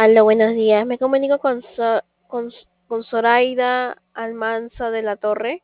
Aló, buenos días. Me comunico con Zoraida Almanza de la Torre.